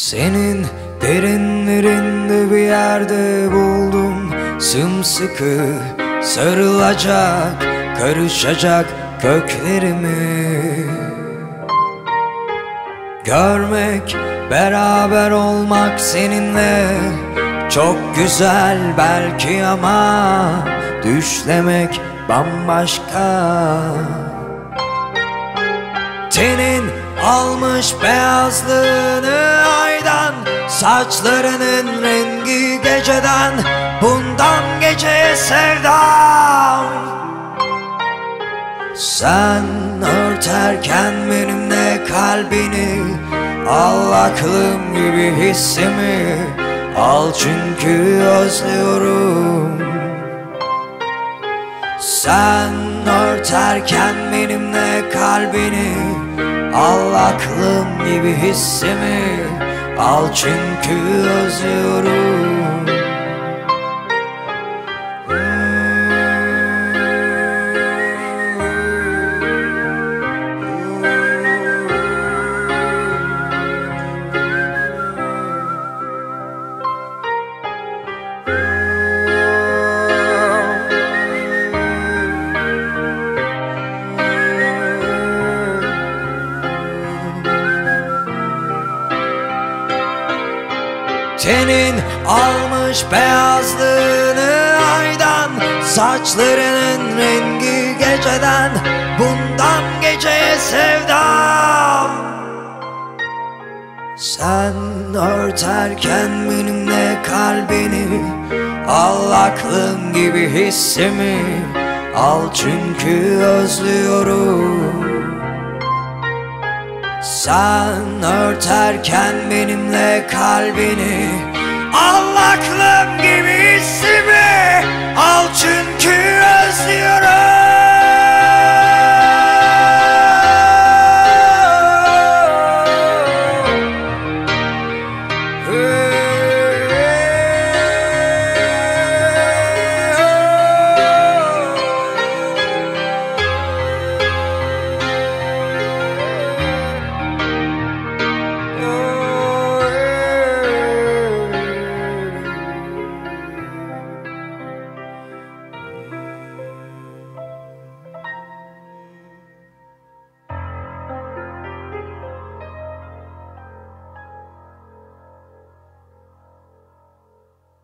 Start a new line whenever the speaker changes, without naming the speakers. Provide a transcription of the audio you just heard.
Senin derinlerinde bir yerde buldum sımsıkı sarılacak, karışacak köklerimi. Görmek, beraber olmak seninle çok güzel belki ama düşlemek bambaşka. Tenin almış beyazlığını aydan, saçlarının rengi geceden, bundan geceye sevdam. Sen örterken benimle kalbini, al aklım gibi hissimi, al çünkü özlüyorum. Sen örterken benimle kalbini, al aklım gibi hissimi, al çünkü özlüyorum. Tenin almış beyazlığını aydan, saçlarının rengi geceden, bundan geceye sevdam. Sen örterken benimle kalbini, al aklım gibi hissimi, al çünkü özlüyorum. Sen örterken benimle kalbini, al aklım gibi